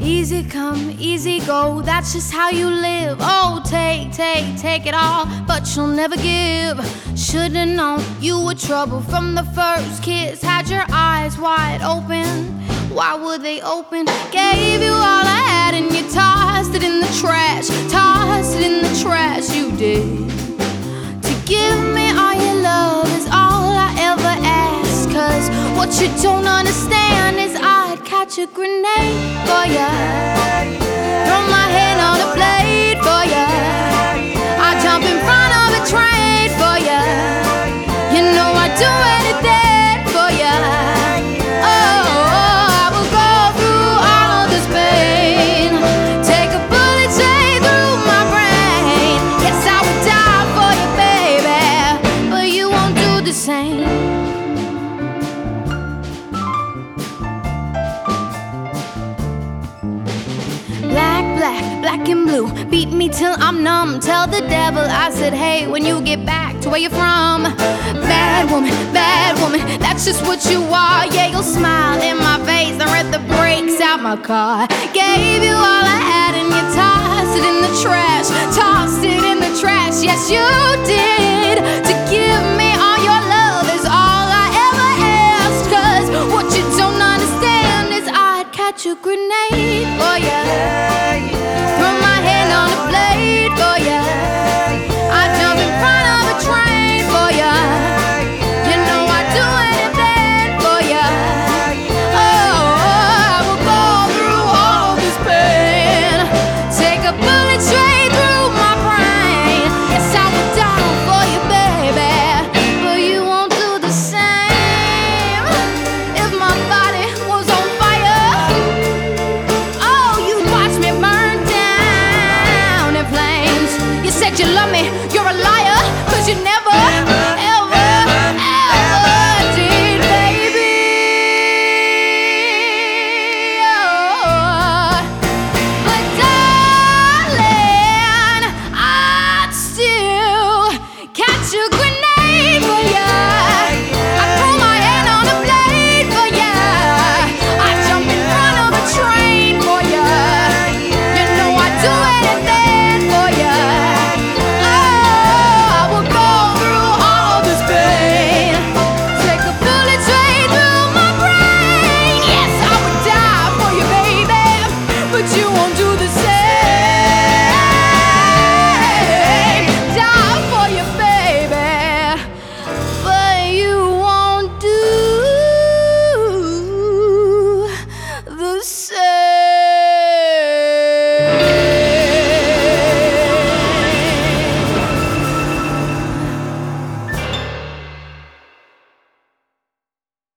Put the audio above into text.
Easy come, easy go, that's just how you live. Oh, take it all, but you'll never give. Should've known you were trouble from the first kiss. Had your eyes wide open, why were they open? Gave you all I had and you tossed it in the trash. Tossed it in the trash, you did. To give me all your love is all I ever ask. Cause what you don't understand is I'd catch a grenade for ya, throw my hand on a blade for ya, I'd jump in front of a train for ya. You know I'd do anything for ya. Oh, I will go through all of this pain, take a bullet straight through my brain. Yes, I would die for you, baby, but you won't do the same. Black and blue, beat me till I'm numb. Tell the devil I said hey when you get back to where you're from. Bad woman, that's just what you are. Yeah, you'll smile in my face and rip the brakes out my car. Gave you all I had and you tossed it in the trash. Tossed it in the trash, yes you did.